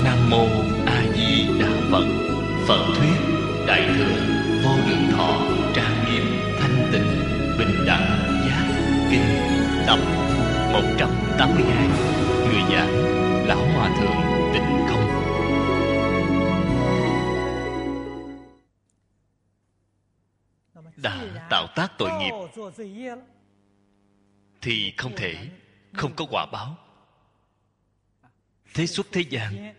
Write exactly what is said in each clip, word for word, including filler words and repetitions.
Nam mô A Di Đà Phật. Phật thuyết Đại thừa Vô Lượng Thọ Trang Nghiêm Thanh Tịnh Bình Đẳng Giác Kinh tập một trăm tám mươi hai. Người giảng Lão Hòa Thượng Tịnh Không. Đã tạo tác tội nghiệp thì không thể không có quả báo. Thế xuất thế gian,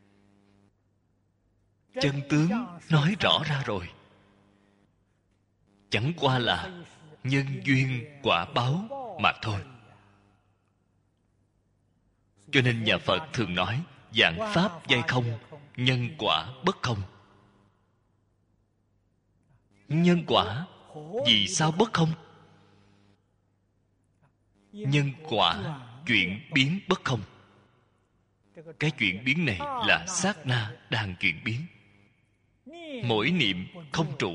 chân tướng nói rõ ra rồi. Chẳng qua là nhân duyên quả báo mà thôi. Cho nên nhà Phật thường nói vạn pháp giai không, nhân quả bất không. Nhân quả vì sao bất không? Nhân quả chuyển biến bất không. Cái chuyển biến này là sát na đang chuyển biến. Mỗi niệm không trụ.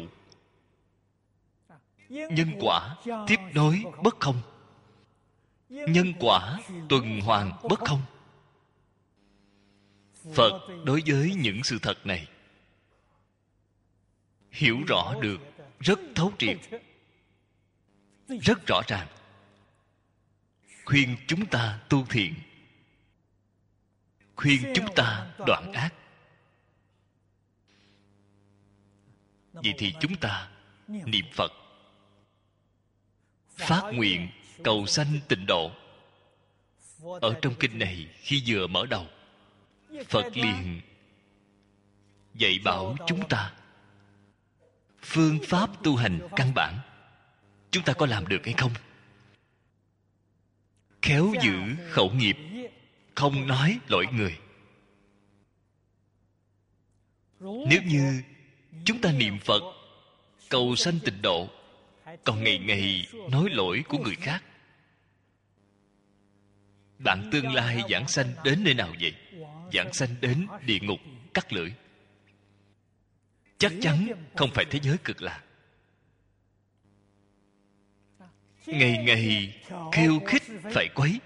Nhân quả tiếp nối bất không. Nhân quả tuần hoàn bất không. Phật đối với những sự thật này hiểu rõ được rất thấu triệt, rất rõ ràng, khuyên chúng ta tu thiện, khuyên chúng ta đoạn ác. Vậy thì chúng ta niệm Phật, phát nguyện cầu sanh tịnh độ. Ở trong kinh này, khi vừa mở đầu, Phật liền dạy bảo chúng ta phương pháp tu hành căn bản. Chúng ta có làm được hay không? Khéo giữ khẩu nghiệp, không nói lỗi người. Nếu như chúng ta niệm Phật cầu sanh tịnh độ, còn ngày ngày nói lỗi của người khác, bạn tương lai giảng sanh đến nơi nào vậy? Giảng sanh đến địa ngục cắt lưỡi. Chắc chắn không phải thế giới cực lạc. Ngày ngày khiêu khích phải quấy.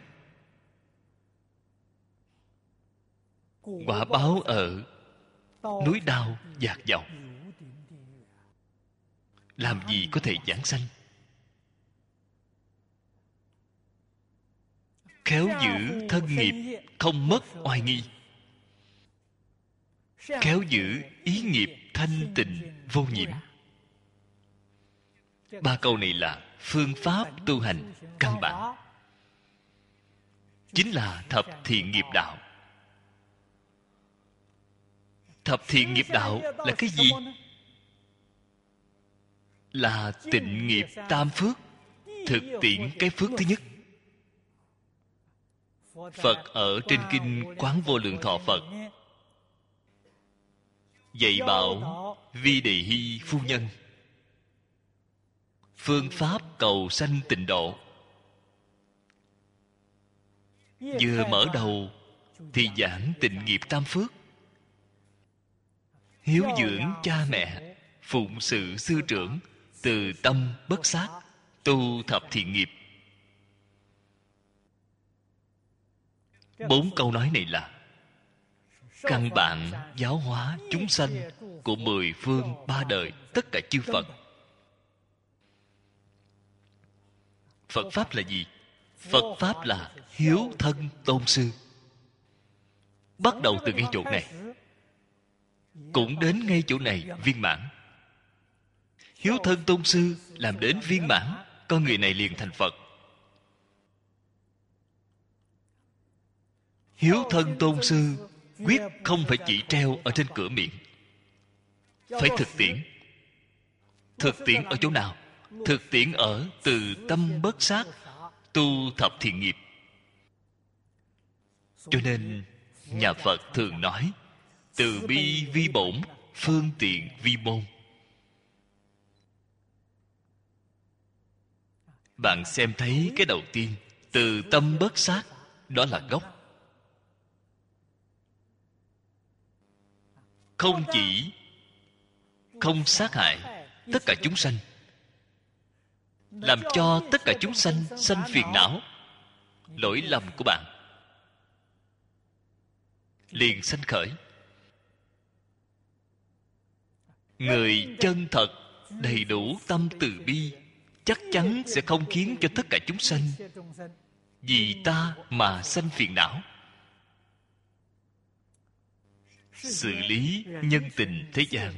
Quả báo ở núi đao dạt dầu. Làm gì có thể giảng sanh? Khéo giữ thân nghiệp, không mất oai nghi. Khéo giữ ý nghiệp thanh tịnh vô nhiễm. Ba câu này là phương pháp tu hành căn bản, chính là thập thiện nghiệp đạo. Thập thiện nghiệp đạo là cái gì? Là tịnh nghiệp tam phước. Thực tiễn cái phước thứ nhất. Phật ở trên kinh Quán Vô Lượng Thọ Phật dạy bảo Vi Đề Hy phu nhân phương pháp cầu sanh tịnh độ. Vừa mở đầu thì giảng tịnh nghiệp tam phước, hiếu dưỡng cha mẹ, phụng sự sư trưởng, từ tâm bất sát, tu thập thiện nghiệp. Bốn câu nói này là căn bản giáo hóa chúng sanh của mười phương ba đời tất cả chư Phật. Phật Pháp là gì? Phật Pháp là hiếu thân tôn sư. Bắt đầu từ ngay chỗ này, cũng đến ngay chỗ này viên mãn. Hiếu thân tôn sư làm đến viên mãn, con người này liền thành Phật. Hiếu thân tôn sư quyết không phải chỉ treo ở trên cửa miệng, phải thực tiễn. Thực tiễn ở chỗ nào? Thực tiễn ở từ tâm bất sát, tu thập thiện nghiệp. Cho nên nhà Phật thường nói từ bi vi bổn, phương tiện vi môn. Bạn xem thấy cái đầu tiên, từ tâm bất sát, đó là gốc. Không chỉ không sát hại tất cả chúng sanh, làm cho tất cả chúng sanh sanh phiền não, lỗi lầm của bạn. liền sanh khởi. Người chân thật, đầy đủ tâm từ bi, chắc chắn sẽ không khiến cho tất cả chúng sanh vì ta mà sanh phiền não. Xử lý nhân tình thế gian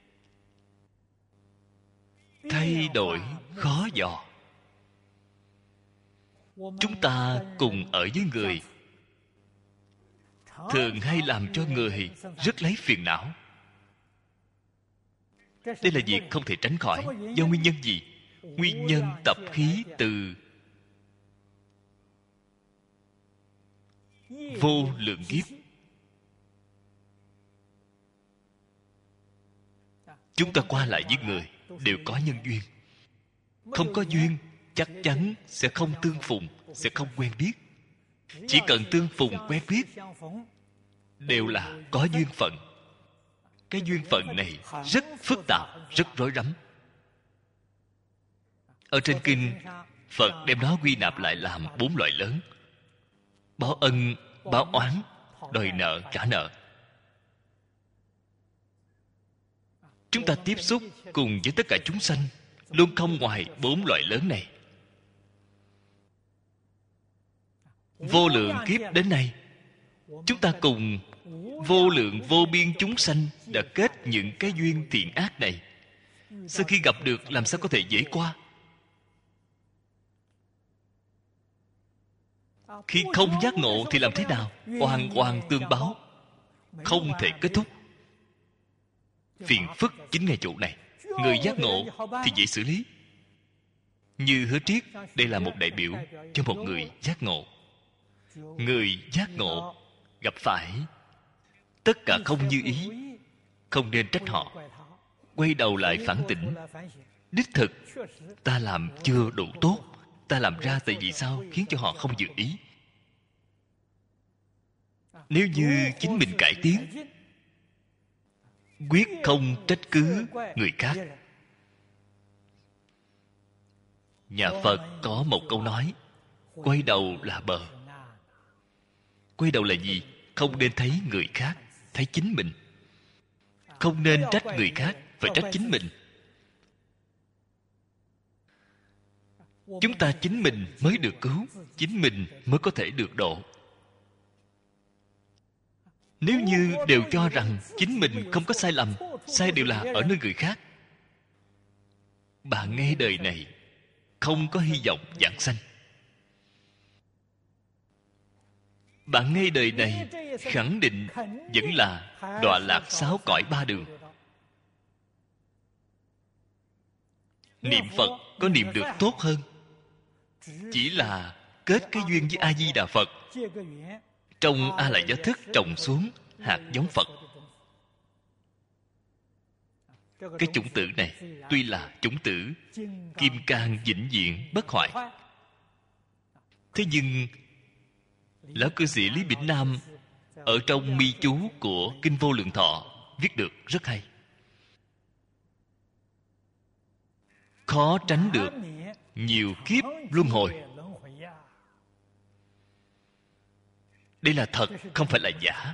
thay đổi khó dò. Chúng ta cùng ở với người thường hay làm cho người rất lấy phiền não. Đây là việc không thể tránh khỏi. Do nguyên nhân gì? Nguyên nhân tập khí từ vô lượng kiếp. Chúng ta qua lại với người đều có nhân duyên. Không có duyên chắc chắn sẽ không tương phùng, sẽ không quen biết. Chỉ cần tương phùng quen biết đều là có duyên phận. Cái duyên phận này rất phức tạp, rất rối rắm. Ở trên kinh, Phật đem nó quy nạp lại làm bốn loại lớn: báo ân, báo oán, đòi nợ, trả nợ. Chúng ta tiếp xúc cùng với tất cả chúng sanh luôn không ngoài bốn loại lớn này. Vô lượng kiếp đến nay, chúng ta cùng vô lượng vô biên chúng sanh đã kết những cái duyên thiện ác này. Sau khi gặp được làm sao có thể dễ qua? Khi không giác ngộ thì làm thế nào? Oan oan tương báo, không thể kết thúc. Phiền phức chính ngay chỗ này. Người giác ngộ thì dễ xử lý. Như Hứa Triết, đây là một đại biểu cho một người giác ngộ. Người giác ngộ gặp phải tất cả không như ý, không nên trách họ. Quay đầu lại phản tỉnh. Đích thực ta làm chưa đủ tốt. Ta làm ra tại vì sao khiến cho họ không dự ý. Nếu như chính mình cải tiến, quyết không trách cứ người khác. Nhà Phật có một câu nói: quay đầu là bờ. Quay đầu là gì? Không nên thấy người khác, thấy chính mình. Không nên trách người khác, phải trách chính mình. Chúng ta chính mình mới được cứu, chính mình mới có thể được độ. Nếu như đều cho rằng chính mình không có sai lầm, sai đều là ở nơi người khác, bạn nghe đời này không có hy vọng vãng sanh. Bạn nghe đời này khẳng định vẫn là đọa lạc sáu cõi ba đường. Niệm Phật có niệm được tốt hơn, chỉ là kết cái duyên với A Di Đà Phật, trong A Lại Gia Thức trồng xuống hạt giống Phật. Cái chủng tử này tuy là chủng tử kim cang vĩnh viễn bất hoại, thế nhưng lão cư sĩ Lý Bỉnh Nam ở trong mi chú của Kinh Vô Lượng Thọ viết được rất hay. Khó tránh được nhiều kiếp luân hồi. Đây là thật, không phải là giả.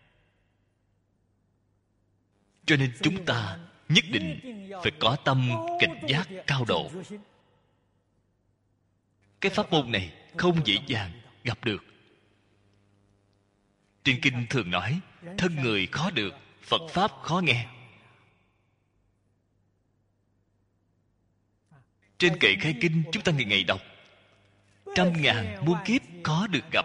Cho nên chúng ta nhất định phải có tâm cảnh giác cao độ. Cái pháp môn này không dễ dàng gặp được. Trên kinh thường nói, thân người khó được, Phật pháp khó nghe. Trên kệ khai kinh chúng ta ngày ngày đọc, trăm ngàn muôn kiếp khó được gặp.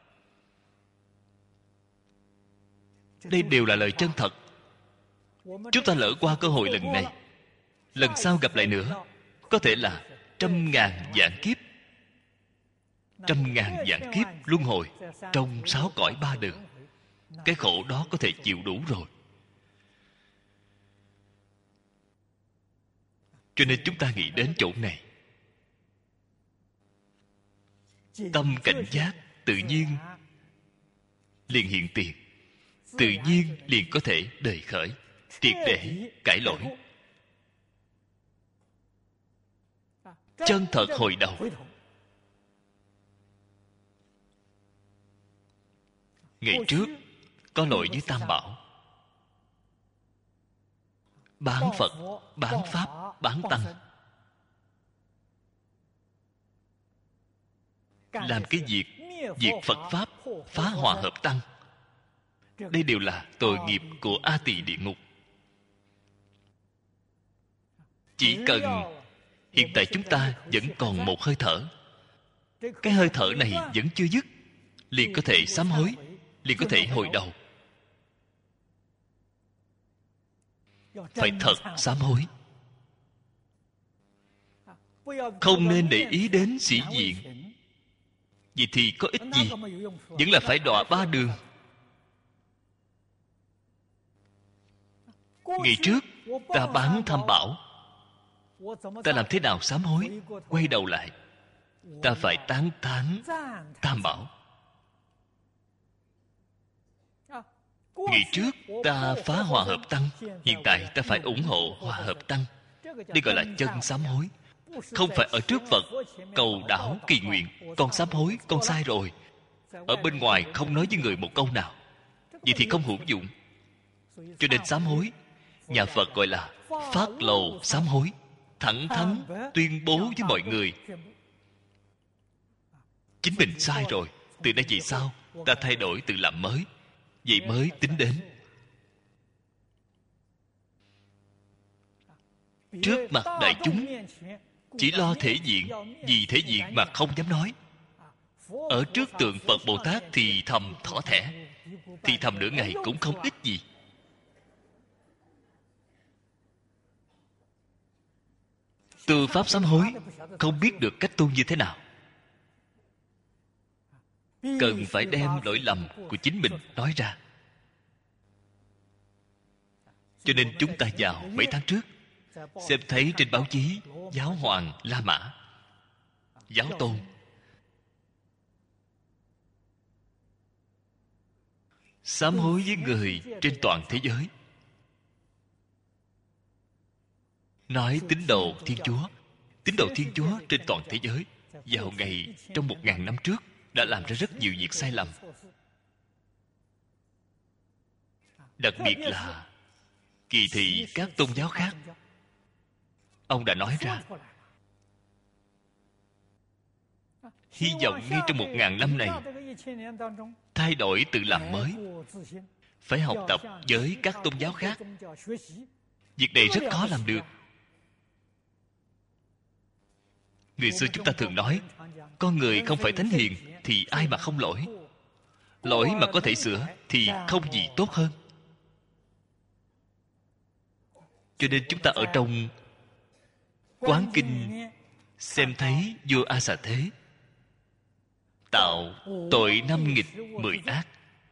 Đây đều là lời chân thật. Chúng ta lỡ qua cơ hội lần này, lần sau gặp lại nữa có thể là trăm ngàn vạn kiếp. Trăm ngàn vạn kiếp luân hồi trong sáu cõi ba đường. Cái khổ đó có thể chịu đủ rồi. Cho nên chúng ta nghĩ đến chỗ này, tâm cảnh giác tự nhiên liền hiện tiền, tự nhiên liền có thể đời khởi, triệt để cải lỗi, chân thật hồi đầu. Ngày trước có lỗi với Tam Bảo. Bán Phật, bán Pháp, bán Tăng. Làm cái việc diệt Phật Pháp, phá hòa hợp Tăng. Đây đều là tội nghiệp của A Tỳ địa ngục. Chỉ cần hiện tại chúng ta vẫn còn một hơi thở, cái hơi thở này vẫn chưa dứt, liền có thể sám hối, liền có thể hồi đầu. Phải thật sám hối. Không nên để ý đến sĩ diện. Vậy thì có ích gì? Vẫn là phải đọa ba đường. Ngày trước ta bán Tam Bảo, ta làm thế nào sám hối? Quay đầu lại, ta phải tán thán Tam Bảo. Ngày trước ta phá hòa hợp Tăng, hiện tại ta phải ủng hộ hòa hợp Tăng. Đây gọi là chân sám hối. Không phải ở trước Phật cầu đảo kỳ nguyện, con sám hối, con sai rồi. Ở bên ngoài không nói với người một câu nào, vậy thì không hữu dụng. Cho nên sám hối, nhà Phật gọi là phát lầu sám hối, thẳng thắn tuyên bố với mọi người chính mình sai rồi, từ nay về sau ta thay đổi tự làm mới, vậy mới tính đến. Trước mặt đại chúng chỉ lo thể diện, vì thể diện mà không dám nói. Ở trước tượng Phật Bồ Tát thì thầm thỏ thẻ, thì thầm nửa ngày cũng không ích gì. Tư pháp sám hối không biết được cách tu như thế nào, cần phải đem lỗi lầm của chính mình nói ra. Cho nên chúng ta vào mấy tháng trước xem thấy trên báo chí Giáo hoàng La Mã, giáo tôn, sám hối với người trên toàn thế giới. Nói tín đồ Thiên Chúa, tín đồ Thiên Chúa trên toàn thế giới vào ngày trong một ngàn năm trước đã làm ra rất nhiều việc sai lầm. Đặc biệt là kỳ thị các tôn giáo khác. Ông đã nói ra, hy vọng ngay trong một ngàn năm này thay đổi tự làm mới, phải học tập với các tôn giáo khác. Việc này rất khó làm được. Người xưa chúng ta thường nói, con người không phải thánh hiền thì ai mà không lỗi. Lỗi mà có thể sửa thì không gì tốt hơn. Cho nên chúng ta ở trong Quán Kinh xem thấy vua A Xà Thế tạo tội năm nghịch mười ác.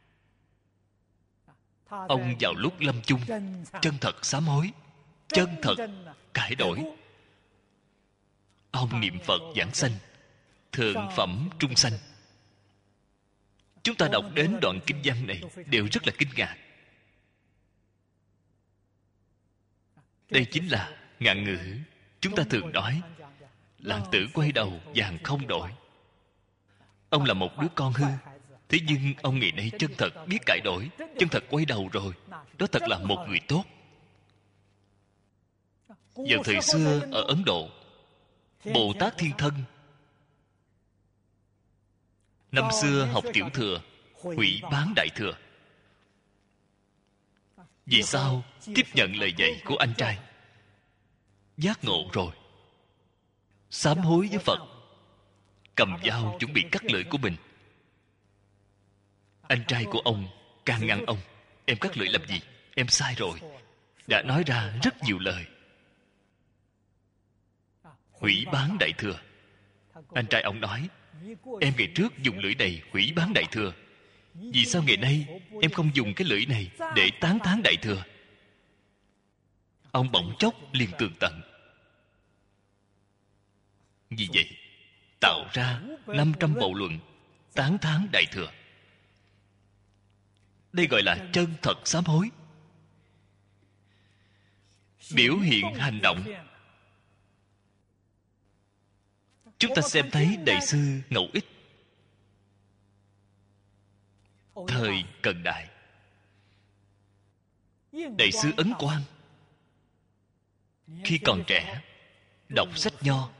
Ông vào lúc lâm chung chân thật sám hối, chân thật cải đổi. Ông niệm Phật giảng sanh, thượng phẩm trung sanh. Chúng ta đọc đến đoạn kinh văn này đều rất là kinh ngạc. Đây chính là ngạn ngữ chúng ta thường nói, làng tử quay đầu vàng không đổi. Ông là một đứa con hư, thế nhưng ông ngày nay chân thật biết cải đổi, chân thật quay đầu rồi. Đó thật là một người tốt. Vào thời xưa ở Ấn Độ, Bồ Tát Thiên Thân năm xưa học tiểu thừa, hủy bán đại thừa. Vì sao? Tiếp nhận lời dạy của anh trai, giác ngộ rồi, sám hối với Phật, cầm dao chuẩn bị cắt lưỡi của mình. Anh trai của ông càng ngăn ông, em cắt lưỡi làm gì, em sai rồi. Đã nói ra rất nhiều lời, hủy bán đại thừa. Anh trai ông nói, em ngày trước dùng lưỡi này hủy bán đại thừa, vì sao ngày nay em không dùng cái lưỡi này để tán thán đại thừa? Ông bỗng chốc liền tường tận. Vì vậy tạo ra năm trăm bộ luận tán thán đại thừa. Đây gọi là chân thật sám hối. Biểu hiện hành động. Chúng ta xem thấy Đại sư Ngẫu Ích thời Cận Đại Đại sư Ấn Quang khi còn trẻ đọc sách nho,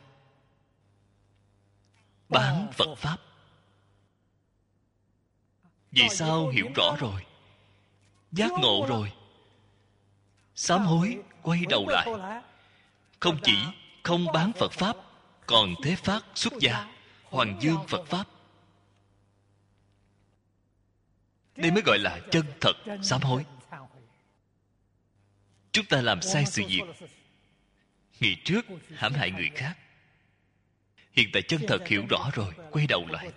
bán Phật Pháp. Vì sao hiểu rõ rồi, giác ngộ rồi, sám hối quay đầu lại, không chỉ không bán Phật Pháp, còn thế phát xuất gia, hoàng dương Phật Pháp. Đây mới gọi là chân thật sám hối. Chúng ta làm sai sự việc, ngày trước hãm hại người khác, hiện tại chân thật hiểu rõ rồi, quay đầu lại,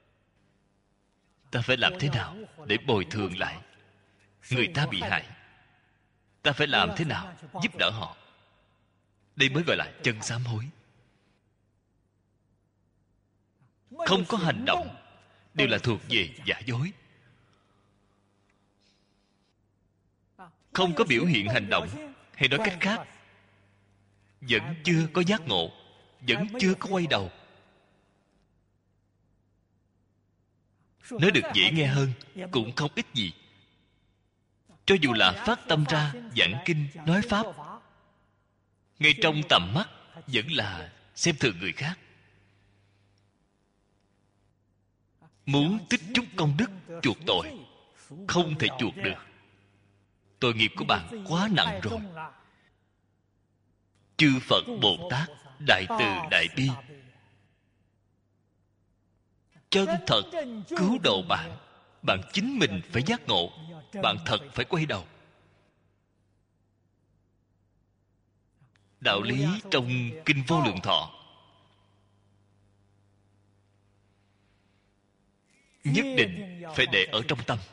ta phải làm thế nào để bồi thường lại người ta bị hại? Ta phải làm thế nào giúp đỡ họ? Đây mới gọi là chân sám hối. Không có hành động đều là thuộc về giả dối. Không có biểu hiện hành động, hay nói cách khác, vẫn chưa có giác ngộ, vẫn chưa có quay đầu. Nói được dễ nghe hơn, cũng không ích gì. Cho dù là phát tâm ra giảng kinh nói pháp, ngay trong tầm mắt vẫn là xem thường người khác. Muốn tích chút công đức chuộc tội, không thể chuộc được. Tội nghiệp của bạn quá nặng rồi. Chư Phật Bồ Tát đại từ đại bi chân thật cứu độ bạn. Bạn chính mình phải giác ngộ, bạn thật phải quay đầu. Đạo lý trong Kinh Vô Lượng Thọ nhất định phải để ở trong tâm.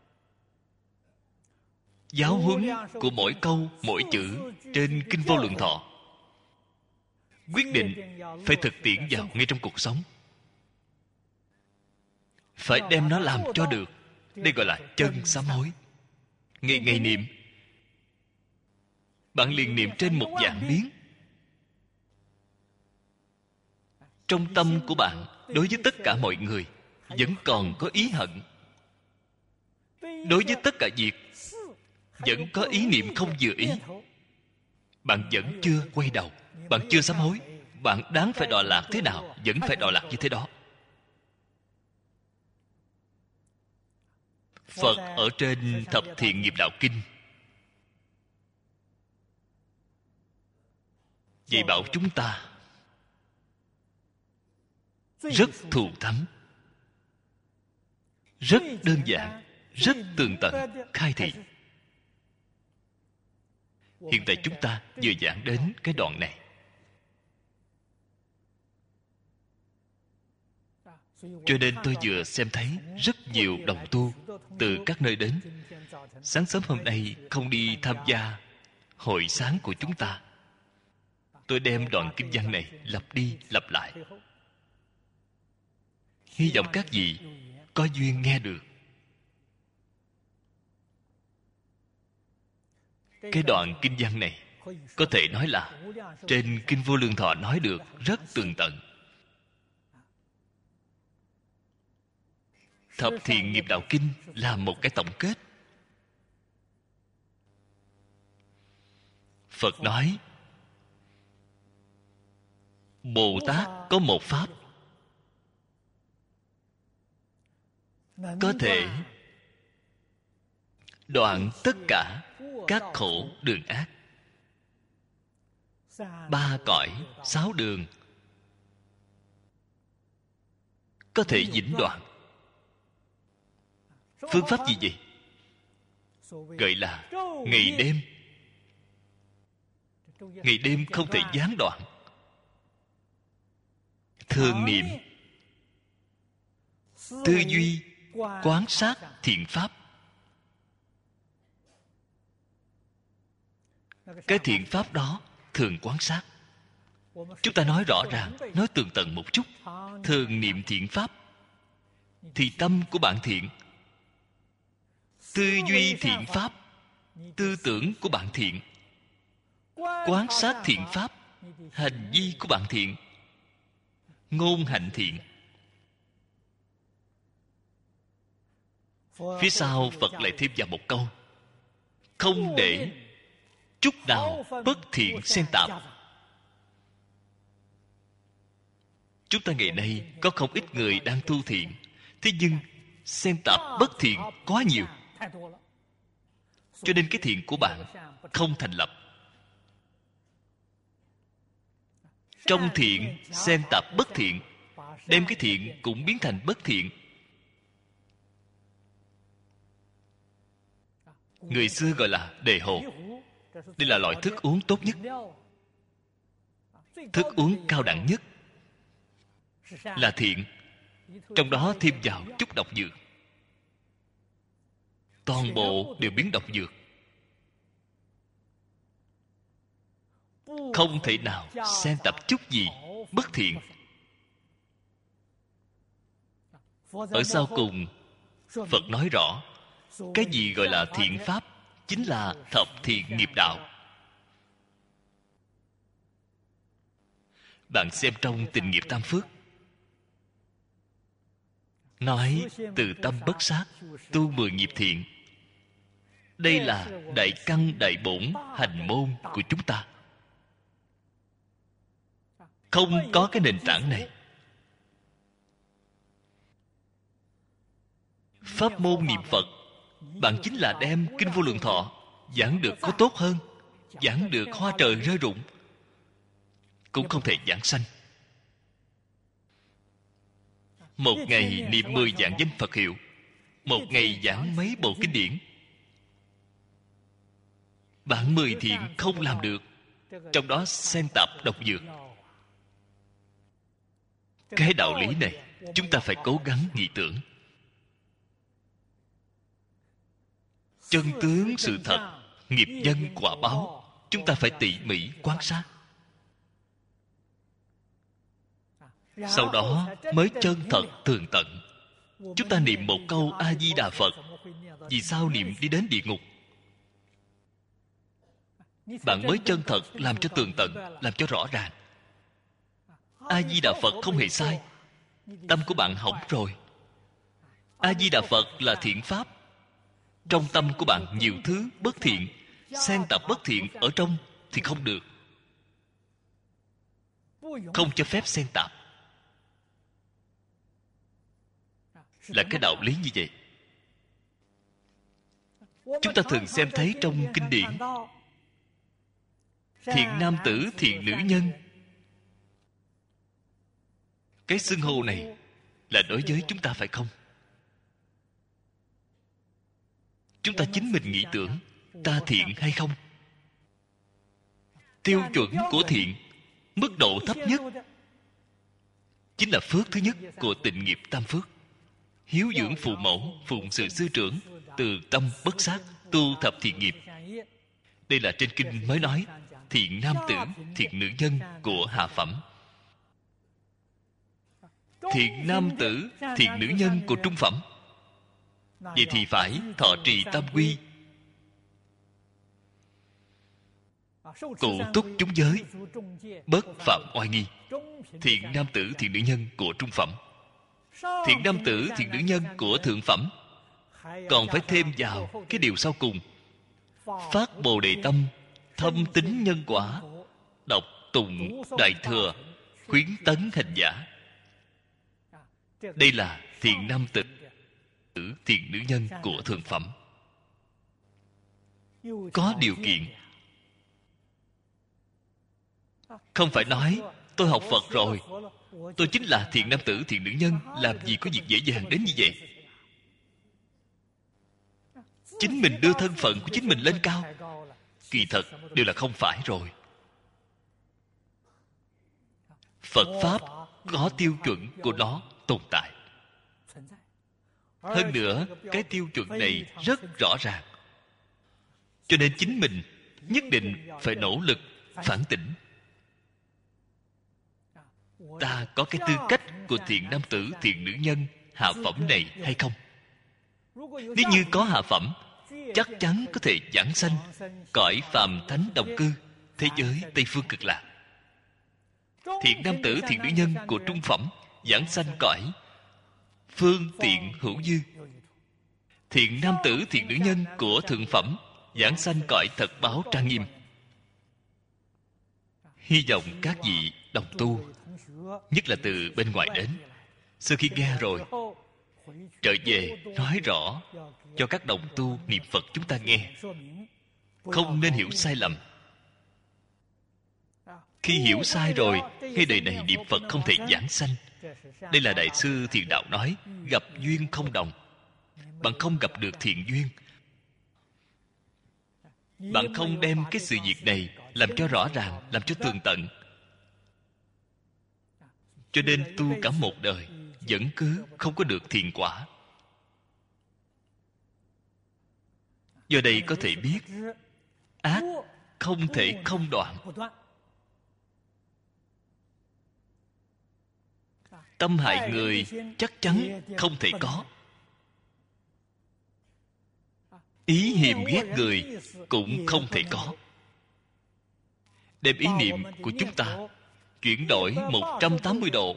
Giáo huấn của mỗi câu mỗi chữ trên Kinh Vô Lượng Thọ quyết định phải thực tiễn vào ngay trong cuộc sống, phải đem nó làm cho được. Đây gọi là chân sám hối. Ngày ngày niệm, bạn liền niệm trên một vạn biến. Trong tâm của bạn đối với tất cả mọi người vẫn còn có ý hận, đối với tất cả việc vẫn có ý niệm không vừa ý. Bạn vẫn chưa quay đầu, bạn chưa sám hối. Bạn đáng phải đọa lạc thế nào vẫn phải đọa lạc như thế đó. Phật ở trên Thập Thiện Nghiệp Đạo Kinh dạy bảo chúng ta rất thù thắng, rất đơn giản, rất tường tận, khai thị. Hiện tại chúng ta vừa giảng đến cái đoạn này, cho nên tôi vừa xem thấy rất nhiều đồng tu từ các nơi đến. Sáng sớm hôm nay không đi tham gia hội sáng của chúng ta, tôi đem đoạn kinh văn này lặp đi lặp lại. Hy vọng các vị có duyên nghe được. Cái đoạn kinh văn này có thể nói là trên Kinh Vô Lượng Thọ nói được rất tường tận. Thập Thiện Nghiệp Đạo Kinh là một cái tổng kết. Phật nói Bồ Tát có một pháp có thể đoạn tất cả các khổ đường ác. Ba cõi sáu đường có thể vĩnh đoạn. Phương pháp gì vậy? Gọi là ngày đêm. Ngày đêm không thể gián đoạn. Thường niệm, tư duy, quán sát thiện pháp. Cái thiện pháp đó thường quán sát. Chúng ta nói rõ ràng, nói tường tận một chút. Thường niệm thiện pháp thì tâm của bạn thiện. Tư duy thiện pháp, tư tưởng của bạn thiện. Quán sát thiện pháp, hành vi của bạn thiện. Ngôn hạnh thiện. Phía sau Phật lại thêm vào một câu: không để chút nào bất thiện xen tạp. Chúng ta ngày nay có không ít người đang tu thiện, thế nhưng xen tạp bất thiện quá nhiều, cho nên cái thiện của bạn không thành lập. Trong thiện xen tạp bất thiện, đem cái thiện cũng biến thành bất thiện. Người xưa gọi là đề hồ. Đây là loại thức uống tốt nhất, thức uống cao đẳng nhất, là thiện. Trong đó thêm vào chút độc dược, toàn bộ đều biến độc dược. Không thể nào xen tạp chút gì bất thiện. Ở sau cùng, Phật nói rõ, cái gì gọi là thiện pháp chính là thập thiện nghiệp đạo. Bạn xem trong Tình Nghiệp Tam Phước, nói từ tâm bất sát, tu mười nghiệp thiện. Đây là đại căn đại bổn hành môn của chúng ta. Không có cái nền tảng này, pháp môn niệm Phật, bạn chính là đem Kinh Vô Lượng Thọ giảng được có tốt hơn, giảng được hoa trời rơi rụng, cũng không thể giảng sanh. Một ngày niệm mười vạn danh Phật hiệu, một ngày giảng mấy bộ kinh điển. Bạn mười thiện không làm được, trong đó xen tạp độc dược. Cái đạo lý này chúng ta phải cố gắng nghĩ tưởng. Chân tướng sự thật, nghiệp nhân quả báo, chúng ta phải tỉ mỉ quan sát. Sau đó mới chân thật tường tận. Chúng ta niệm một câu A Di Đà Phật, vì sao niệm đi đến địa ngục? Bạn mới chân thật làm cho tường tận, làm cho rõ ràng. A Di Đà Phật không hề sai, tâm của bạn hỏng rồi. A Di Đà Phật là thiện pháp. Trong tâm của bạn nhiều thứ bất thiện, xen tạp bất thiện ở trong thì không được. Không cho phép xen tạp, là cái đạo lý như vậy. Chúng ta thường xem thấy trong kinh điển, thiện nam tử, thiện nữ nhân. Cái xưng hô này là đối với chúng ta phải không? Chúng ta chính mình nghĩ tưởng, ta thiện hay không? Tiêu chuẩn của thiện, mức độ thấp nhất, chính là phước thứ nhất của Tịnh Nghiệp Tam Phước. Hiếu dưỡng phụ mẫu, phụng sự sư trưởng, từ tâm bất sát, tu thập thiện nghiệp. Đây là trên kinh mới nói thiện nam tử, thiện nữ nhân của hạ phẩm. Thiện nam tử, thiện nữ nhân của trung phẩm. Vậy thì phải thọ trì tam quy, cụ túc chúng giới, bất phạm oai nghi. Thiện nam tử, thiện nữ nhân của trung phẩm. Thiện nam tử, thiện nữ nhân của thượng phẩm. Còn phải thêm vào cái điều sau cùng: phát bồ đề tâm, thâm tín nhân quả, đọc tụng đại thừa, khuyến tấn hành giả. Đây là thiện nam tử, thiện nữ nhân của thượng phẩm. Có điều kiện. Không phải nói tôi học Phật rồi, tôi chính là thiện nam tử, thiện nữ nhân, làm gì có việc dễ dàng đến như vậy. Chính mình đưa thân phận của chính mình lên cao, kỳ thật đều là không phải rồi. Phật Pháp có tiêu chuẩn của nó tồn tại. Hơn nữa, cái tiêu chuẩn này rất rõ ràng. Cho nên chính mình nhất định phải nỗ lực phản tỉnh. Ta có cái tư cách của thiện nam tử, thiện nữ nhân hạ phẩm này hay không? Nếu như có hạ phẩm, chắc chắn có thể giảng sanh cõi phàm thánh đồng cư, thế giới Tây Phương Cực Lạc. Thiện nam tử, thiện nữ nhân của trung phẩm giảng sanh cõi phương tiện hữu dư. Thiện nam tử, thiện nữ nhân của thượng phẩm giảng sanh cõi thật báo trang nghiêm. Hy vọng các vị đồng tu, nhất là từ bên ngoài đến, sau khi nghe rồi trở về nói rõ cho các đồng tu niệm Phật chúng ta nghe, không nên hiểu sai lầm. Khi hiểu sai rồi, ngay đời này niệm Phật không thể giảng sanh. Đây là Đại sư Thiền Đạo nói, gặp duyên không đồng. Bạn không gặp được thiện duyên, bạn không đem cái sự việc này làm cho rõ ràng, làm cho tường tận, cho nên tu cả một đời vẫn cứ không có được thiện quả. Giờ đây có thể biết ác không thể không đoạn. Tâm hại người chắc chắn không thể có. Ý hiềm ghét người cũng không thể có. Đem ý niệm của chúng ta chuyển đổi một trăm tám mươi độ,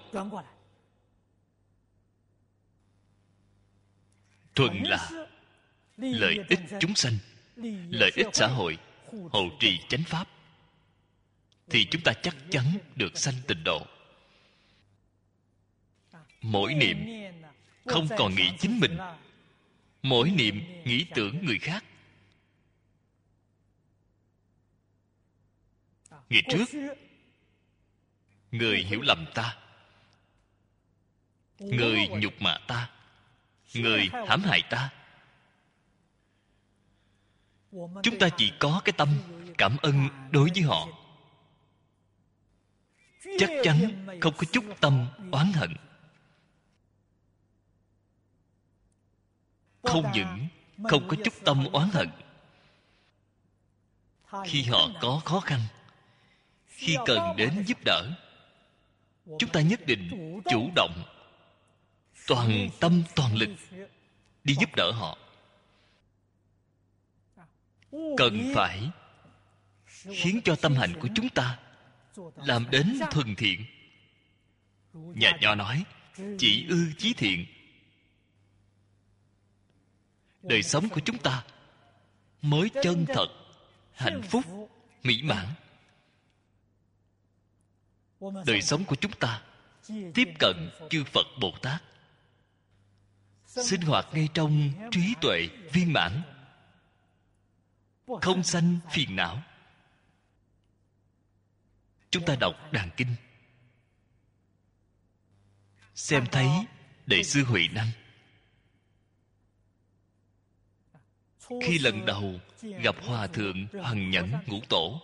thuần là lợi ích chúng sanh, lợi ích xã hội, hộ trì chánh pháp, thì chúng ta chắc chắn được sanh tịnh độ. Mỗi niệm không còn nghĩ chính mình, mỗi niệm nghĩ tưởng người khác. Ngày trước người hiểu lầm ta, người nhục mạ ta, người hãm hại ta, chúng ta chỉ có cái tâm cảm ơn đối với họ, chắc chắn không có chút tâm oán hận. Không những không có chút tâm oán hận, khi họ có khó khăn, khi cần đến giúp đỡ, chúng ta nhất định chủ động, toàn tâm toàn lực đi giúp đỡ họ. Cần phải khiến cho tâm hạnh của chúng ta làm đến thuần thiện. Nhà Nho nói, chỉ ư chí thiện. Đời sống của chúng ta mới chân thật, hạnh phúc, mỹ mãn. Đời sống của chúng ta tiếp cận chư Phật Bồ Tát, sinh hoạt ngay trong trí tuệ viên mãn, không sanh phiền não. Chúng ta đọc Đàn Kinh, xem thấy Đại sư Huệ Năng khi lần đầu gặp Hòa Thượng Hoằng Nhẫn Ngũ Tổ,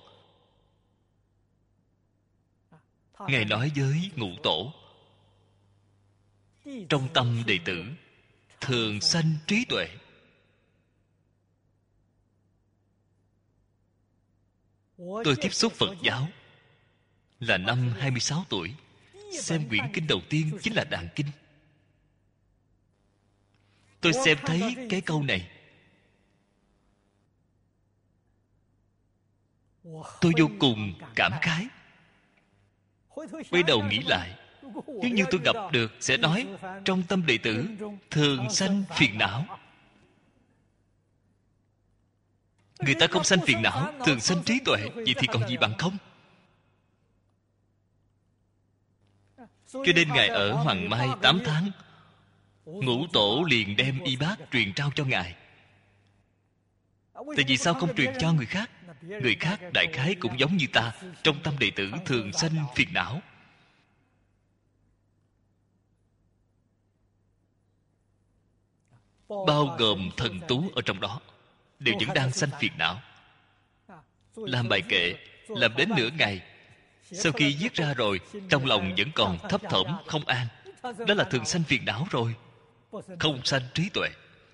Ngài nói với Ngũ Tổ, trong tâm đệ tử thường sanh trí tuệ. Tôi tiếp xúc Phật giáo là năm hai mươi sáu tuổi. Xem quyển kinh đầu tiên chính là Đàn Kinh. Tôi xem thấy cái câu này, tôi vô cùng cảm khái. Quay đầu nghĩ lại, nếu như tôi gặp được sẽ nói trong tâm đệ tử thường sanh phiền não. Người ta không sanh phiền não, thường sanh trí tuệ, vậy thì còn gì bằng không? Cho nên Ngài ở Hoàng Mai tám tháng, Ngũ Tổ liền đem y bát truyền trao cho Ngài. Tại vì sao không truyền cho người khác? Người khác đại khái cũng giống như ta, trong tâm đệ tử thường sanh phiền não. Bao gồm thần tú ở trong đó đều vẫn đang sanh phiền não. Làm bài kệ làm đến nửa ngày, sau khi viết ra rồi, trong lòng vẫn còn thấp thỏm không an. Đó là thường sanh phiền não rồi, không sanh trí tuệ.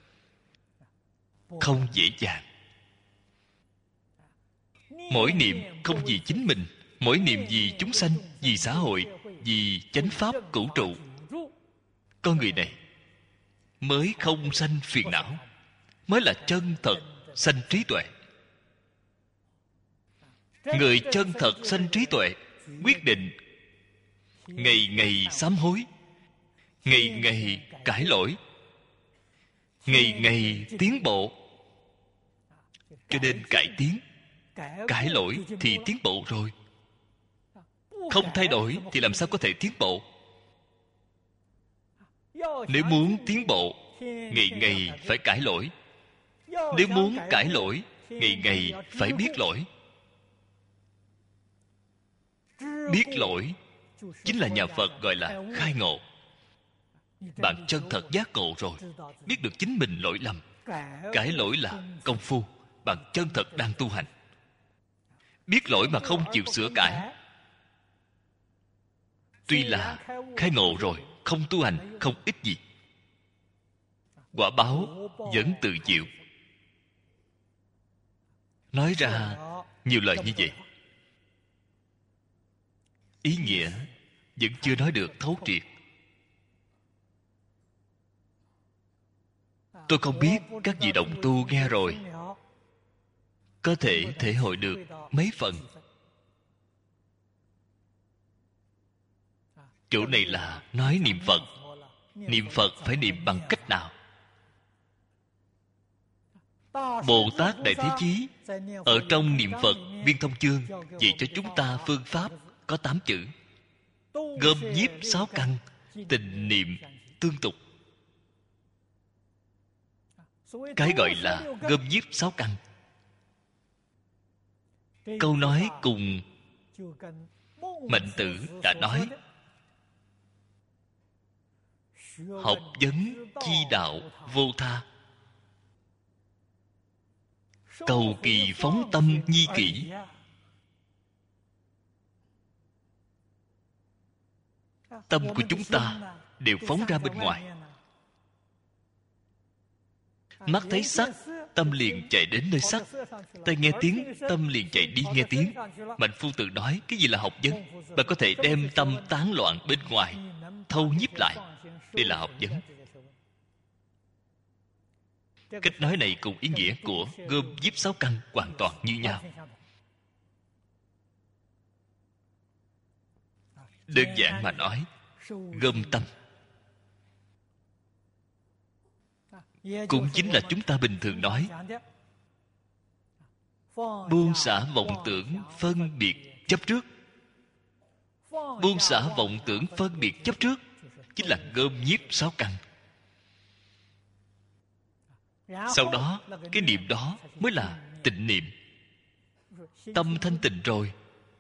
Không dễ dàng. Mỗi niệm không vì chính mình, mỗi niệm vì chúng sanh, vì xã hội, vì chánh pháp cửu trụ. Con người này mới không sanh phiền não, mới là chân thật sanh trí tuệ. Người chân thật sanh trí tuệ quyết định ngày ngày sám hối, ngày ngày cải lỗi, ngày ngày tiến bộ. Cho nên cải tiến, cải lỗi thì tiến bộ rồi. Không thay đổi thì làm sao có thể tiến bộ? Nếu muốn tiến bộ, ngày ngày phải cải lỗi. Nếu muốn cải lỗi, ngày ngày phải biết lỗi. Biết lỗi chính là nhà Phật gọi là khai ngộ. Bạn chân thật giác ngộ rồi, biết được chính mình lỗi lầm. Cải lỗi là công phu, bạn chân thật đang tu hành. Biết lỗi mà không chịu sửa cải, tuy là khai ngộ rồi, không tu hành không ích gì. Quả báo vẫn tự chịu. Nói ra nhiều lời như vậy, ý nghĩa vẫn chưa nói được thấu triệt. Tôi không biết các vị đồng tu nghe rồi có thể thể hội được mấy phần. Chỗ này là nói niệm Phật. Niệm Phật phải niệm bằng cách nào? Bồ Tát Đại Thế Chí ở trong niệm Phật Viên Thông Chương dạy cho chúng ta phương pháp có tám chữ: gom nhiếp sáu căn, tình niệm tương tục. Cái gọi là gom nhiếp sáu căn, câu nói cùng Mạnh Tử đã nói: học vấn chi đạo vô tha, cầu kỳ phóng tâm nhi kỷ. Tâm của chúng ta đều phóng ra bên ngoài. Mắt thấy sắc, tâm liền chạy đến nơi sắc. Tai nghe tiếng, tâm liền chạy đi nghe tiếng. Mạnh Phu Tử nói cái gì là học vấn? Bạn có thể đem tâm tán loạn bên ngoài thâu nhiếp lại. Đây là học vấn. Cách nói này cùng ý nghĩa của gom nhiếp sáu căn hoàn toàn như nhau. Đơn giản mà nói, gom tâm cũng chính là chúng ta bình thường nói buông xả vọng tưởng phân biệt chấp trước. Buông xả vọng tưởng phân biệt chấp trước chính là gom nhiếp sáu căn. Sau đó cái niệm đó mới là tịnh niệm. Tâm thanh tịnh rồi,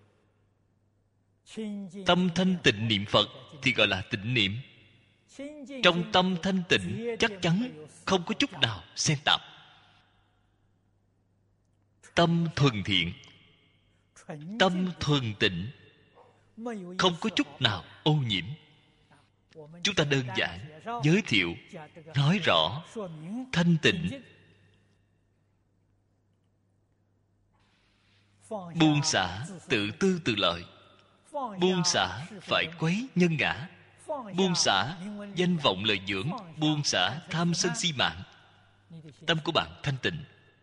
tâm thanh tịnh niệm Phật thì gọi là tịnh niệm. Trong tâm thanh tịnh chắc chắn không có chút nào xen tạp. Tâm thuần thiện, tâm thuần tịnh, không có chút nào ô nhiễm. Chúng ta đơn giản giới thiệu, nói rõ thanh tịnh. Buông xả tự tư tự lợi. Buông xả phải quấy nhân ngã. Buông xả danh vọng lợi dưỡng. Buông xả tham sân si mạng. Tâm của bạn thanh tịnh.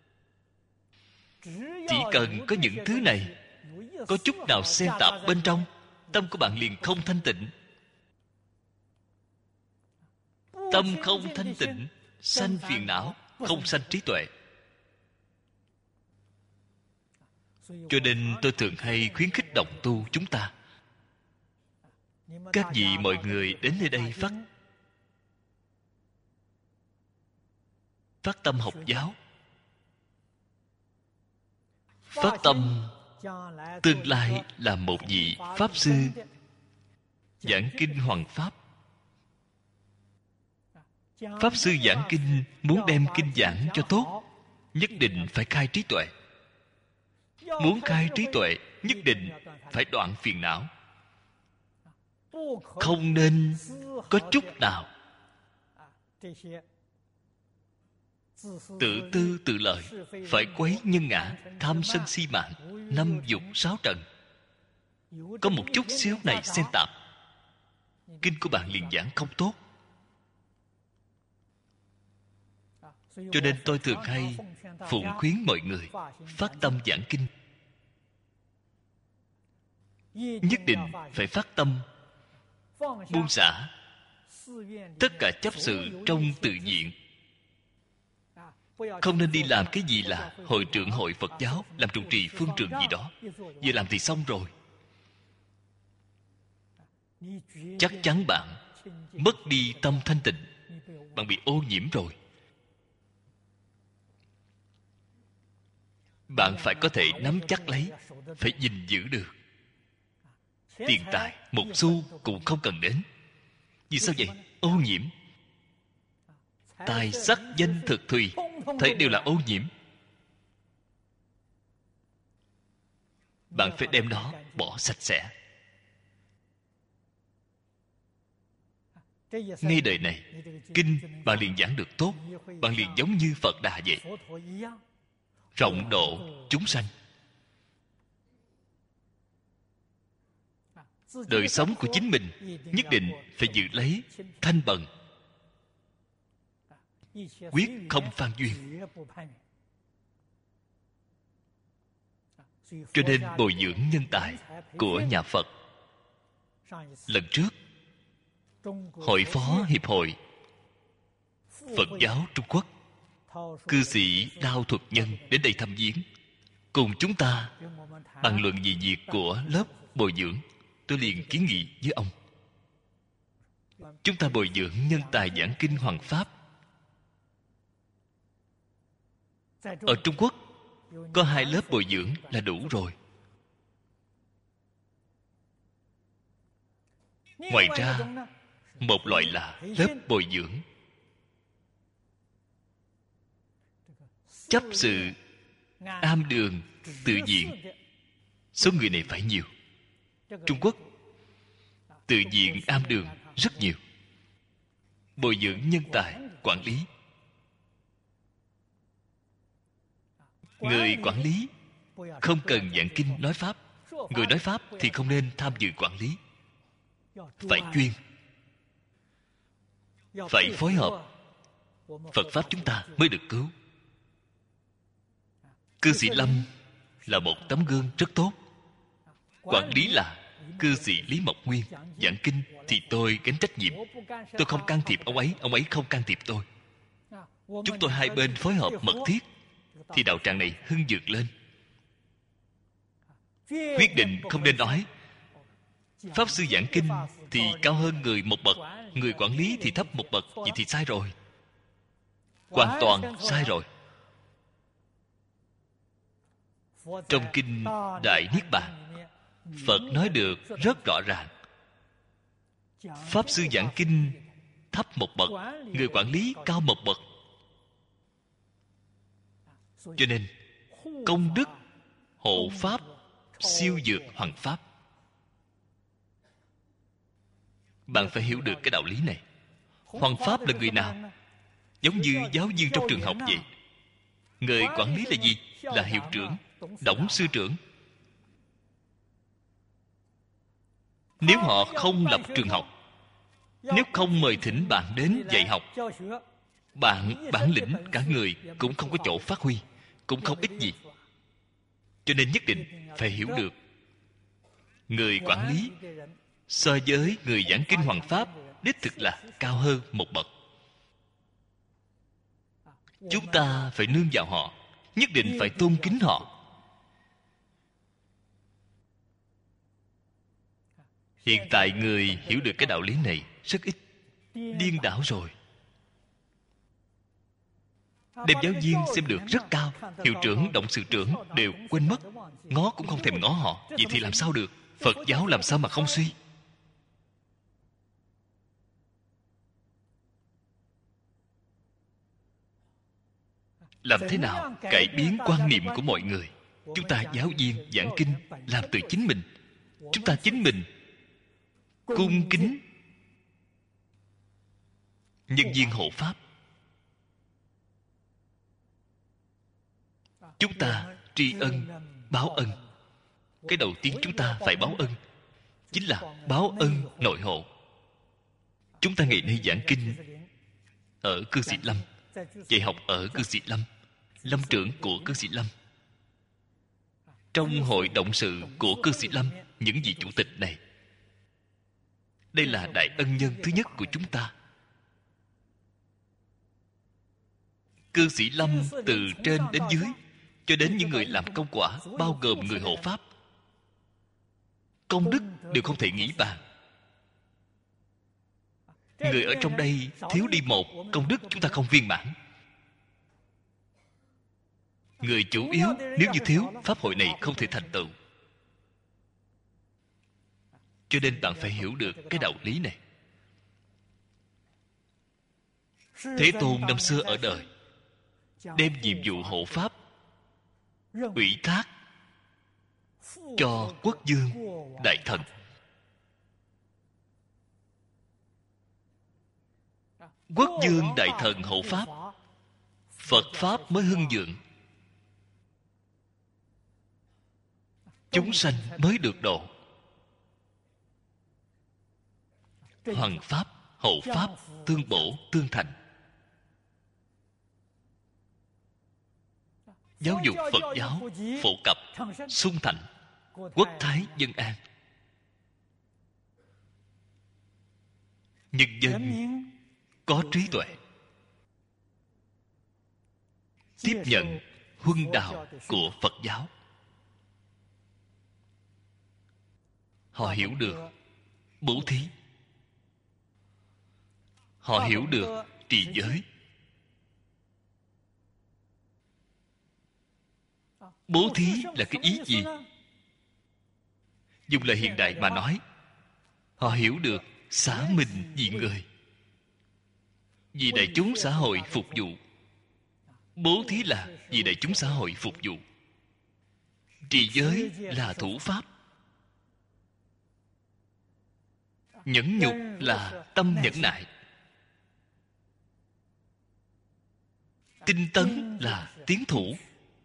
Chỉ cần có những thứ này, có chút nào xen tạp bên trong, tâm của bạn liền không thanh tịnh. Tâm không thanh tịnh, sanh phiền não, không sanh trí tuệ. Cho nên tôi thường hay khuyến khích đồng tu chúng ta, các vị mọi người đến nơi đây phát phát tâm học giáo, phát tâm tương lai là một vị pháp sư giảng kinh hoằng pháp. Pháp sư giảng kinh muốn đem kinh giảng cho tốt, nhất định phải khai trí tuệ. Muốn khai trí tuệ, nhất định phải đoạn phiền não. Không nên có chút nào tự tư tự lợi, phải quấy nhân ngã, tham sân si mạng, năm dục sáu trần. Có một chút xíu này xen tạp, kinh của bạn liền giảng không tốt. Cho nên tôi thường hay phụng khuyến mọi người phát tâm giảng kinh, nhất định phải phát tâm buông xả tất cả chấp sự trong tự diện, Không nên đi làm cái gì là hội trưởng hội Phật giáo, làm trụ trì phương trường gì đó. Vừa làm thì xong rồi. Chắc chắn bạn mất đi tâm thanh tịnh, bạn bị ô nhiễm rồi. Bạn phải có thể nắm chắc lấy, phải gìn giữ được. Tiền tài một xu cũng không cần đến. Vì sao vậy? Ô nhiễm. Tài sắc danh thực thùy, thấy đều là ô nhiễm. Bạn phải đem nó bỏ sạch sẽ. Ngay đời này, kinh bạn liền giảng được tốt, bạn liền giống như Phật Đà vậy, rộng độ chúng sanh. Đời sống của chính mình nhất định phải giữ lấy thanh bần, quyết không phan duyên. Cho nên bồi dưỡng nhân tài của nhà Phật. Lần trước, Hội Phó Hiệp hội Phật giáo Trung Quốc, cư sĩ Đao Thuật Nhân đến đây thăm viếng, cùng chúng ta bàn luận về việc của lớp bồi dưỡng. Tôi liền kiến nghị với ông, chúng ta bồi dưỡng nhân tài giảng kinh Hoằng Pháp. Ở Trung Quốc có hai lớp bồi dưỡng là đủ rồi. Ngoài ra, một loại là lớp bồi dưỡng chấp sự am đường tự viện. Số người này phải nhiều. Trung Quốc tự viện am đường rất nhiều. Bồi dưỡng nhân tài quản lý. Người quản lý không cần giảng kinh nói pháp. Người nói pháp thì không nên tham dự quản lý. Phải chuyên, phải phối hợp, Phật pháp chúng ta mới được cứu. Cư sĩ Lâm là một tấm gương rất tốt. Quản lý là cư sĩ Lý Mộc Nguyên. Giảng kinh thì tôi gánh trách nhiệm. Tôi không can thiệp ông ấy, ông ấy không can thiệp tôi. Chúng tôi hai bên phối hợp mật thiết thì đạo tràng này hưng vượt lên. Quyết định không nên nói pháp sư giảng kinh thì cao hơn người một bậc, người quản lý thì thấp một bậc. Vậy thì sai rồi, hoàn toàn sai rồi. Trong kinh Đại Niết Bàn, Phật nói được rất rõ ràng. Pháp sư giảng kinh thấp một bậc, người quản lý cao một bậc. Cho nên công đức hộ pháp siêu vượt hoằng pháp. Bạn phải hiểu được cái đạo lý này. Hoằng pháp là người nào? Giống như giáo viên trong trường học vậy. Người quản lý là gì? Là hiệu trưởng,董sư trưởng. Nếu họ không lập trường học, nếu không mời thỉnh bạn đến dạy học, bạn bản lĩnh cả người cũng không có chỗ phát huy, cũng không ích gì. Cho nên nhất định phải hiểu được, người quản lý so với người giảng kinh hoằng pháp đích thực là cao hơn một bậc. Chúng ta phải nương vào họ, nhất định phải tôn kính họ. Hiện tại người hiểu được cái đạo lý này rất ít, điên đảo rồi. Đem giáo viên xem được rất cao, hiệu trưởng,董sự trưởng đều quên mất, ngó cũng không thèm ngó họ. Vậy thì làm sao được? Phật giáo làm sao mà không suy? Làm thế nào cải biến quan niệm của mọi người? Chúng ta giáo viên giảng kinh làm từ chính mình. Chúng ta chính mình cung kính nhân viên hộ pháp. Chúng ta tri ân báo ân. Cái đầu tiên chúng ta phải báo ân chính là báo ân nội hộ. Chúng ta ngày nay giảng kinh ở cư sĩ Lâm, dạy học ở cư sĩ Lâm, lâm trưởng của cư sĩ Lâm, trong hội động sự của cư sĩ Lâm, những vị chủ tịch này, đây là đại ân nhân thứ nhất của chúng ta. Cư sĩ Lâm từ trên đến dưới, cho đến những người làm công quả, bao gồm người hộ pháp, công đức đều không thể nghĩ bàn. Người ở trong đây thiếu đi một, công đức chúng ta không viên mãn. Người chủ yếu, nếu như thiếu, pháp hội này không thể thành tựu. Cho nên bạn phải hiểu được cái đạo lý này. Thế Tôn năm xưa ở đời, đem nhiệm vụ hộ pháp ủy thác cho quốc dương đại thần. Quốc dương đại thần hộ pháp, Phật pháp mới hưng vượng, chúng sanh mới được độ. Hoằng pháp, hộ pháp tương bổ tương thành. Giáo dục Phật giáo phổ cập sung thành, quốc thái dân an. Nhân dân có trí tuệ, tiếp nhận huân đạo của Phật giáo. Họ hiểu được bố thí, họ hiểu được trì giới. Bố thí là cái ý gì? Dùng lời hiện đại mà nói, họ hiểu được xả mình vì người, vì đại chúng xã hội phục vụ. Bố thí là vì đại chúng xã hội phục vụ. Trì giới là thủ pháp. Nhẫn nhục là tâm nhẫn nại. Tinh tấn là tiến thủ.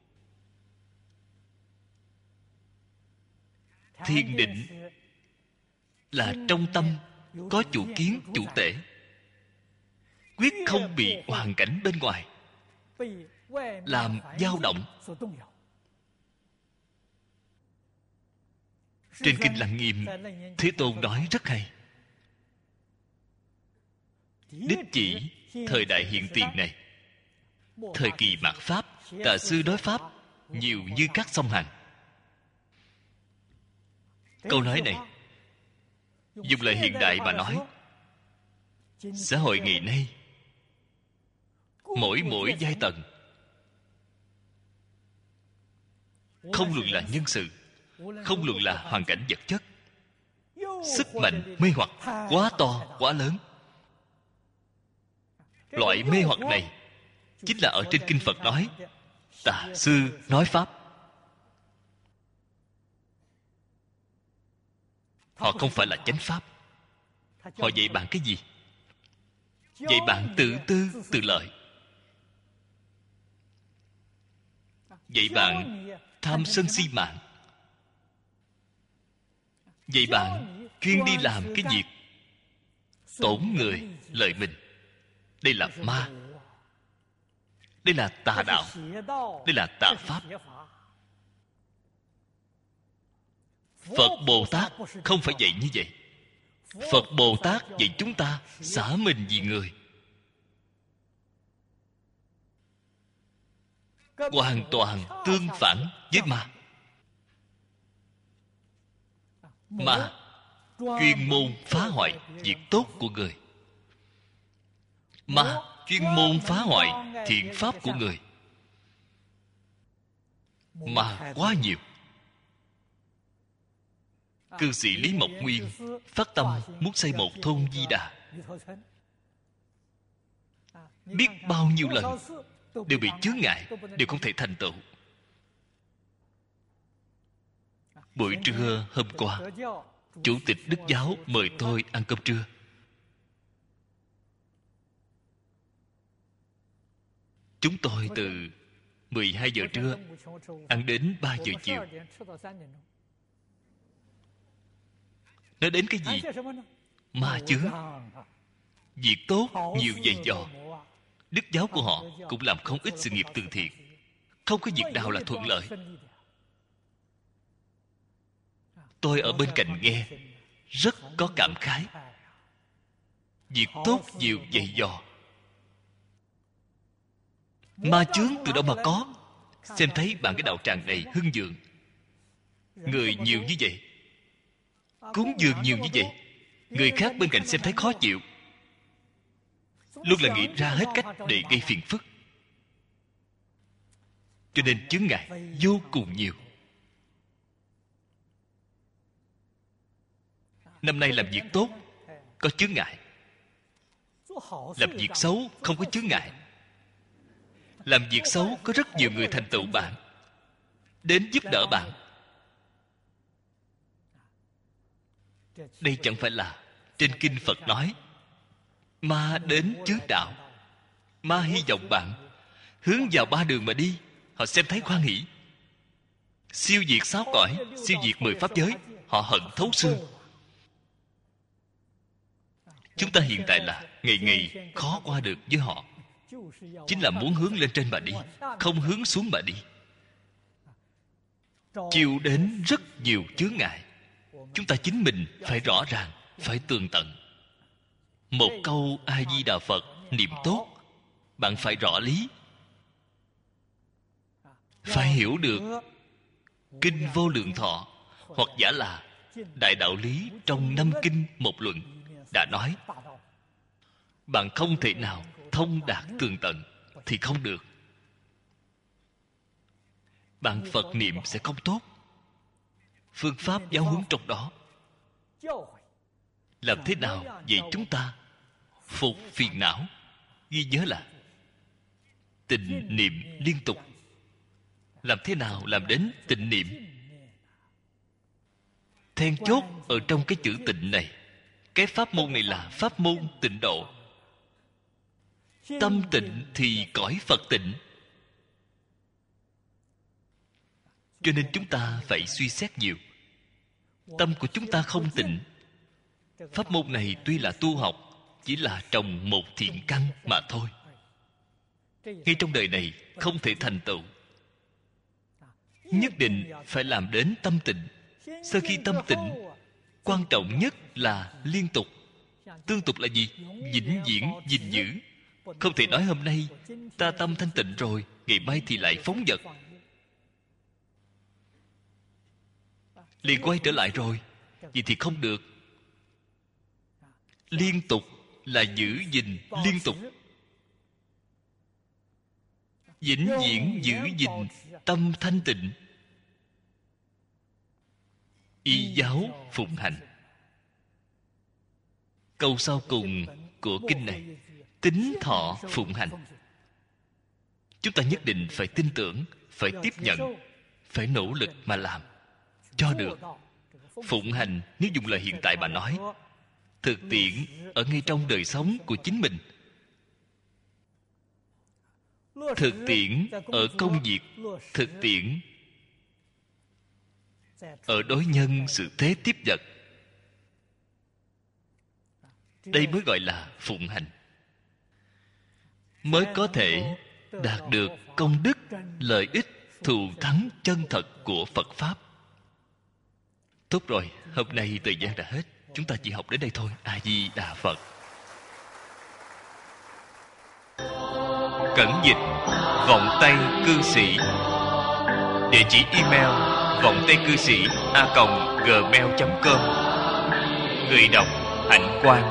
Thiền định là trong tâm có chủ kiến chủ tể, quyết không bị hoàn cảnh bên ngoài làm dao động. Trên Kinh Lăng Nghiêm, Thế Tôn nói rất hay. Đích chỉ thời đại hiện tiền này, thời kỳ mạt Pháp, Tà sư đối Pháp nhiều như các sông Hằng. Câu nói này dùng lời hiện đại mà nói, xã hội ngày nay mỗi mỗi giai tầng, không luận là nhân sự, không luận là hoàn cảnh vật chất, sức mạnh mê hoặc quá to quá lớn. Loại mê hoặc này chính là ở trên kinh Phật nói tà sư nói Pháp. Họ không phải là chánh Pháp. Họ dạy bạn cái gì? Dạy bạn tự tư tự lợi, dạy bạn tham sân si mạng, dạy bạn chuyên đi làm cái việc tổn người lợi mình. Đây là ma, đây là tà đạo, đây là tà pháp. Phật Bồ Tát không phải dạy như vậy. Phật Bồ Tát dạy chúng ta xả mình vì người, hoàn toàn tương phản với ma. Ma chuyên môn phá hoại việc tốt của người, ma chuyên môn phá hoại thiện pháp của người. Ma quá nhiều. Cư sĩ Lý Mộc Nguyên phát tâm muốn xây một thôn Di Đà, biết bao nhiêu lần đều bị chướng ngại, đều không thể thành tựu. Buổi trưa hôm qua, Chủ tịch Đức Giáo mời tôi ăn cơm trưa. Chúng tôi từ mười hai giờ trưa ăn đến ba giờ chiều. Nói đến cái gì? Ma chướng. Việc tốt nhiều dày dò. Đức Giáo của họ cũng làm không ít sự nghiệp từ thiện. Không có việc nào là thuận lợi. Tôi ở bên cạnh nghe rất có cảm khái. Việc tốt nhiều dày dò. Ma chướng từ đâu mà có? Xem thấy bạn cái đạo tràng này hưng vượng, người nhiều như vậy, cúng dường nhiều như vậy, người khác bên cạnh xem thấy khó chịu, luôn là nghĩ ra hết cách để gây phiền phức. Cho nên chướng ngại vô cùng nhiều. Năm nay làm việc tốt có chướng ngại, làm việc xấu không có chướng ngại. Làm việc xấu có rất nhiều người thành tựu bạn, đến giúp đỡ bạn. Đây chẳng phải là trên kinh Phật nói ma đến chướng đạo, ma hy vọng bạn hướng vào ba đường mà đi. Họ xem thấy hoan hỷ, siêu diệt sáu cõi, siêu diệt mười pháp giới, họ hận thấu xương. Chúng ta hiện tại là ngày ngày khó qua được với họ, chính là muốn hướng lên trên mà đi, không hướng xuống mà đi, chịu đến rất nhiều chướng ngại. Chúng ta chính mình phải rõ ràng, phải tường tận. Một câu A Di Đà Phật niệm tốt, bạn phải rõ lý, phải hiểu được kinh Vô Lượng Thọ, hoặc giả là đại đạo lý trong năm kinh một luận đã nói. Bạn không thể nào thông đạt tường tận thì không được. Bạn Phật niệm sẽ không tốt. Phương pháp giáo huấn trong đó làm thế nào vậy? Chúng ta phục phiền não, ghi nhớ là tịnh niệm liên tục. Làm thế nào làm đến tịnh niệm? Then chốt ở trong cái chữ tịnh này. Cái pháp môn này là pháp môn tịnh độ. Tâm tịnh thì cõi Phật tịnh. Cho nên chúng ta phải suy xét nhiều. Tâm của chúng ta không tịnh, pháp môn này tuy là tu học, chỉ là trồng một thiện căn mà thôi. Ngay trong đời này không thể thành tựu. Nhất định phải làm đến tâm tịnh. Sau khi tâm tịnh, quan trọng nhất là liên tục. Tương tục là gì? Vĩnh viễn gìn giữ. Không thể nói hôm nay ta tâm thanh tịnh rồi, ngày mai thì lại phóng dật, liền quay trở lại rồi. Vậy thì không được. Liên tục là giữ gìn liên tục, vĩnh viễn giữ gìn tâm thanh tịnh. Y giáo phụng hành. Câu sau cùng của kinh này, tín thọ phụng hành. Chúng ta nhất định phải tin tưởng, phải tiếp nhận, phải nỗ lực mà làm cho được. Phụng hành, nếu dùng lời hiện tại mà nói, thực tiễn ở ngay trong đời sống của chính mình, thực tiễn ở công việc, thực tiễn ở đối nhân sự thế tiếp vật. Đây mới gọi là phụng hành, mới có thể đạt được công đức, lợi ích, thù thắng chân thật của Phật Pháp. Tốt rồi, hôm nay thời gian đã hết, chúng ta chỉ học đến đây thôi. A Di Đà Phật. Cẩn dịch Vọng Tây Cư Sĩ. Địa chỉ email vọng tây cư sĩ a còng gmail chấm com. Người đọc Hạnh Quang.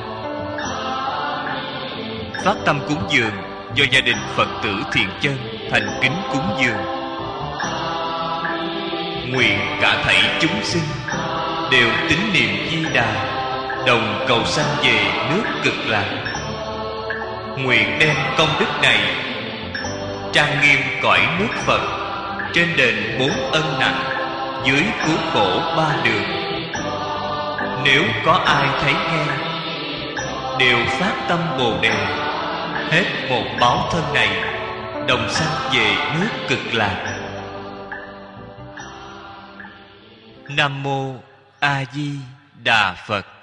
Phát tâm cúng dường do gia đình Phật tử Thiện Chân thành kính cúng dường. Nguyện cả thảy chúng sinh đều tín niệm Di Đà, đồng cầu sanh về nước Cực Lạc. Nguyện đem công đức này trang nghiêm cõi nước Phật, trên đền bốn ân nặng, dưới cứu khổ ba đường. Nếu có ai thấy nghe, đều phát tâm Bồ Đề, hết một báo thân này, đồng sanh về nước Cực Lạc. Nam mô A Di Đà Phật.